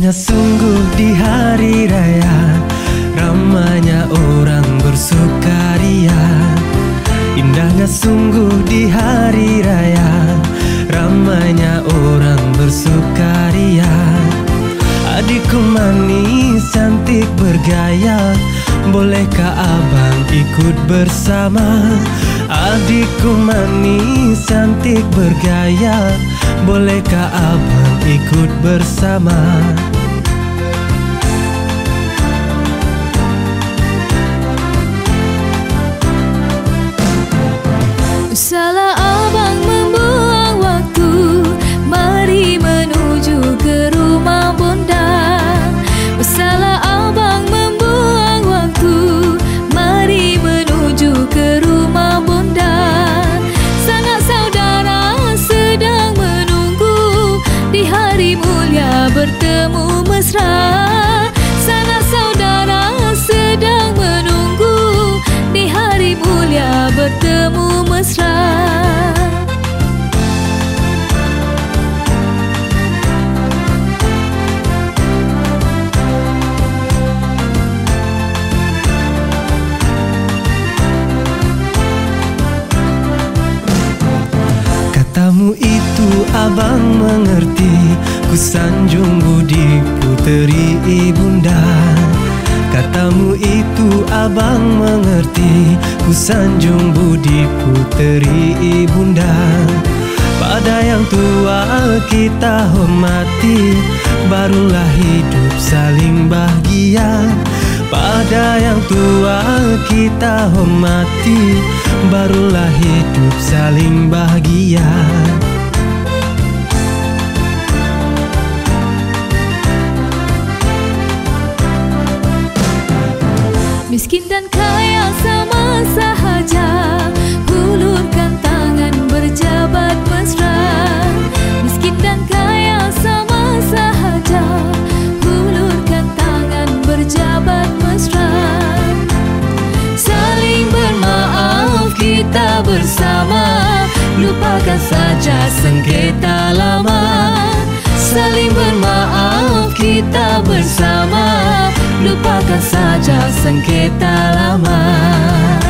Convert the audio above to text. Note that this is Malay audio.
Indahnya sungguh di hari raya, ramainya orang bersukaria. Indahnya sungguh di hari raya, ramainya orang bersukaria. Adikku manis cantik bergaya, bolehkah abang ikut bersama? Adikku manis cantik bergaya, bolehkah abang ikut bersama? Salah abang membuang waktu, mari menuju ke rumah bonda. Salah abang membuang waktu, mari menuju ke rumah bonda. Sanak saudara sedang menunggu, di hari mulia bertemu mesra. Sanak saudara sedang menunggu, di hari mulia bertemu mesra. Katamu itu abang mengerti, ku sanjung budi puteri ibunda. Katamu itu abang mengerti, ku sanjung budi puteri ibunda. Pada yang tua kita hormati, barulah hidup saling bahagia. Pada yang tua kita hormati, barulah hidup saling bahagia. Miskin dan kaya sama sahaja, hulurkan tangan berjabat mesra. Miskin dan kaya sama sahaja, hulurkan tangan berjabat mesra. Saling bermaaf kita bersama, lupakan saja sengketa lama. Saling bermaaf kita bersama, lupakan saja sengketa lama.